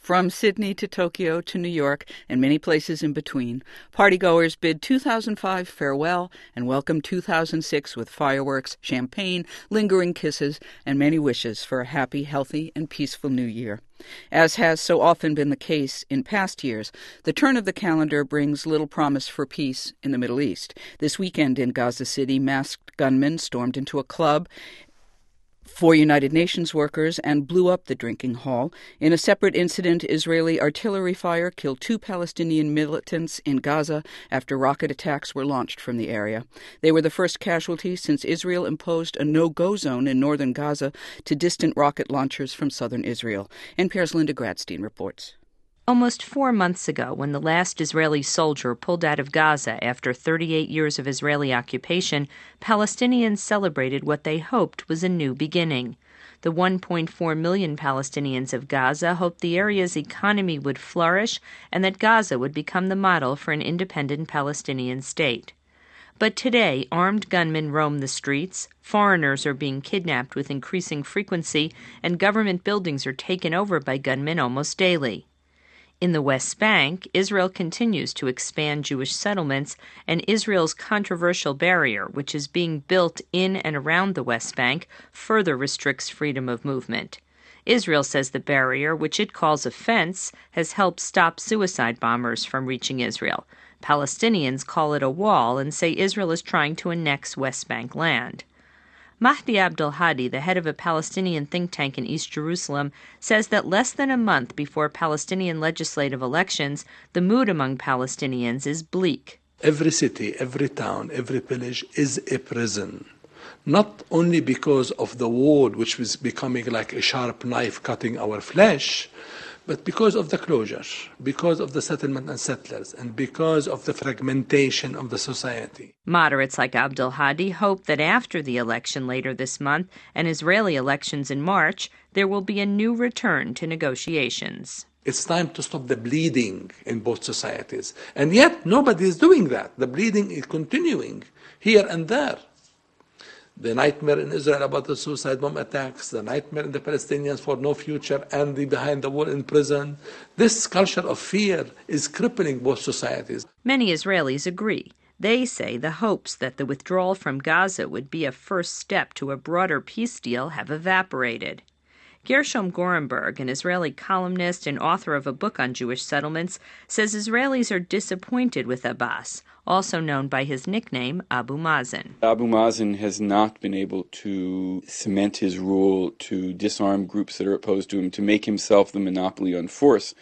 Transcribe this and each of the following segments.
From Sydney to Tokyo to New York and many places in between, partygoers bid 2005 farewell and welcome 2006 with fireworks, champagne, lingering kisses, and many wishes for a happy, healthy, and peaceful new year. As has so often been the case in past years, the turn of the calendar brings little promise for peace in the Middle East. This weekend in Gaza City, masked gunmen stormed into a club for United Nations workers and blew up the drinking hall. In a separate incident, Israeli artillery fire killed 2 Palestinian militants in Gaza after rocket attacks were launched from the area. They were the first casualties since Israel imposed a no-go zone in northern Gaza to distant rocket launchers from southern Israel. NPR's Linda Gradstein reports. Almost 4 months ago, when the last Israeli soldier pulled out of Gaza after 38 years of Israeli occupation, Palestinians celebrated what they hoped was a new beginning. The 1.4 million Palestinians of Gaza hoped the area's economy would flourish and that Gaza would become the model for an independent Palestinian state. But today, armed gunmen roam the streets, foreigners are being kidnapped with increasing frequency, and government buildings are taken over by gunmen almost daily. In the West Bank, Israel continues to expand Jewish settlements, and Israel's controversial barrier, which is being built in and around the West Bank, further restricts freedom of movement. Israel says the barrier, which it calls a fence, has helped stop suicide bombers from reaching Israel. Palestinians call it a wall and say Israel is trying to annex West Bank land. Mahdi Abdel Hadi, the head of a Palestinian think tank in East Jerusalem, says that less than a month before Palestinian legislative elections, the mood among Palestinians is bleak. Every city, every town, every village is a prison. Not only because of the war, which was becoming like a sharp knife cutting our flesh, but because of the closure, because of the settlement and settlers, and because of the fragmentation of the society. Moderates like Abdel Hadi hope that after the election later this month and Israeli elections in March, there will be a new return to negotiations. It's time to stop the bleeding in both societies. And yet, nobody is doing that. The bleeding is continuing here and there. The nightmare in Israel about the suicide bomb attacks, the nightmare in the Palestinians for no future and the behind the wall in prison. This culture of fear is crippling both societies. Many Israelis agree. They say the hopes that the withdrawal from Gaza would be a first step to a broader peace deal have evaporated. Gershom Gorenberg, an Israeli columnist and author of a book on Jewish settlements, says Israelis are disappointed with Abbas, also known by his nickname Abu Mazen. Abu Mazen has not been able to cement his rule, to disarm groups that are opposed to him, to make himself the monopoly on force,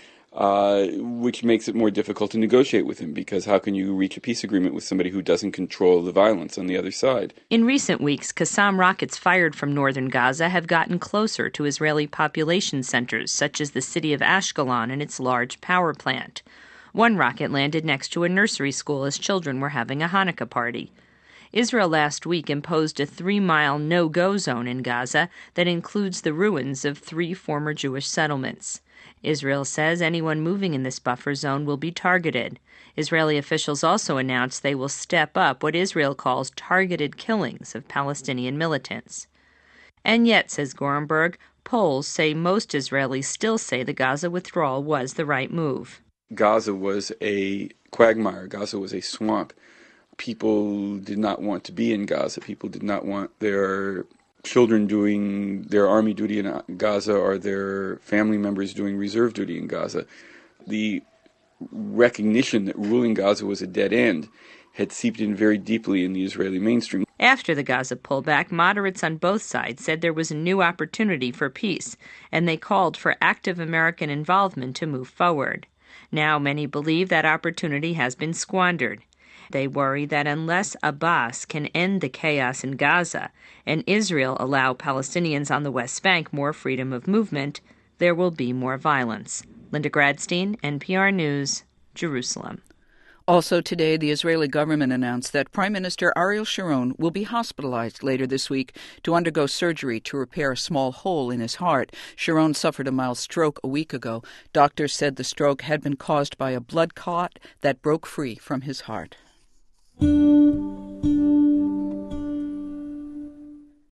which makes it more difficult to negotiate with him, because how can you reach a peace agreement with somebody who doesn't control the violence on the other side? In recent weeks, Qassam rockets fired from northern Gaza have gotten closer to Israeli population centers, such as the city of Ashkelon and its large power plant. One rocket landed next to a nursery school as children were having a Hanukkah party. Israel last week imposed a 3-mile no-go zone in Gaza that includes the ruins of 3 former Jewish settlements. Israel says anyone moving in this buffer zone will be targeted. Israeli officials also announced they will step up what Israel calls targeted killings of Palestinian militants. And yet, says Gorenberg, polls say most Israelis still say the Gaza withdrawal was the right move. Gaza was a quagmire. Gaza was a swamp. People did not want to be in Gaza. People did not want their children doing their army duty in Gaza or their family members doing reserve duty in Gaza. The recognition that ruling Gaza was a dead end had seeped in very deeply in the Israeli mainstream. After the Gaza pullback, moderates on both sides said there was a new opportunity for peace, and they called for active American involvement to move forward. Now many believe that opportunity has been squandered. They worry that unless Abbas can end the chaos in Gaza and Israel allow Palestinians on the West Bank more freedom of movement, there will be more violence. Linda Gradstein, NPR News, Jerusalem. Also today, the Israeli government announced that Prime Minister Ariel Sharon will be hospitalized later this week to undergo surgery to repair a small hole in his heart. Sharon suffered a mild stroke a week ago. Doctors said the stroke had been caused by a blood clot that broke free from his heart.